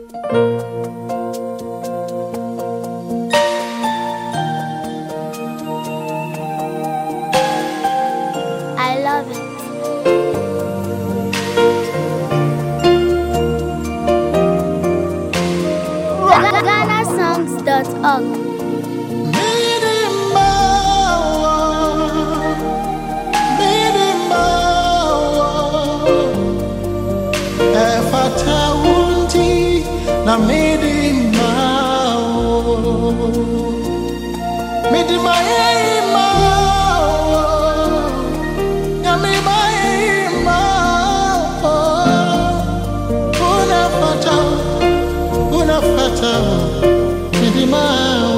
I love it. GhanaSongs.org. Na midima unafata midima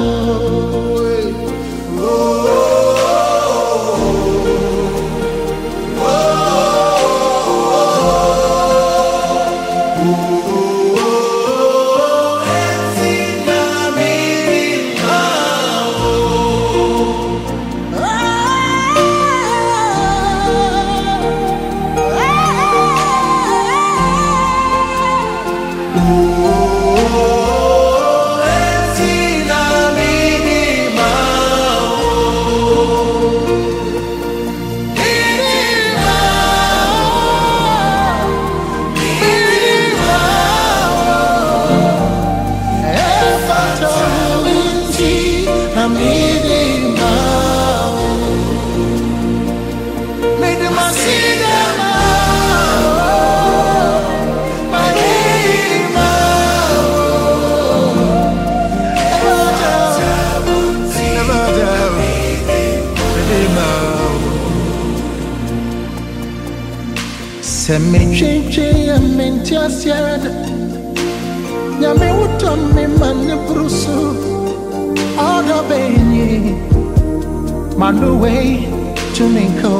Se me change a mentiasiad Nyame wuto me mane brusu Odo benye Manu way to me go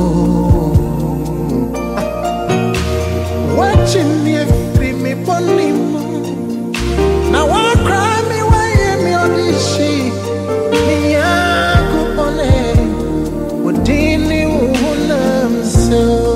Watching me free me ponimu Now I cry me way me odishi Me yaku pone Udini unam so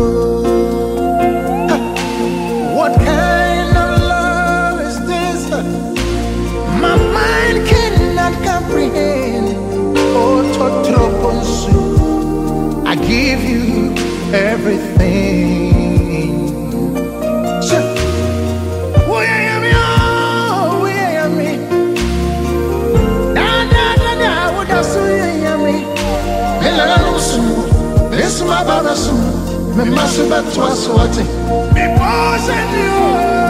I give you everything. So, this my brother soon. Me must be to us what me boss and you.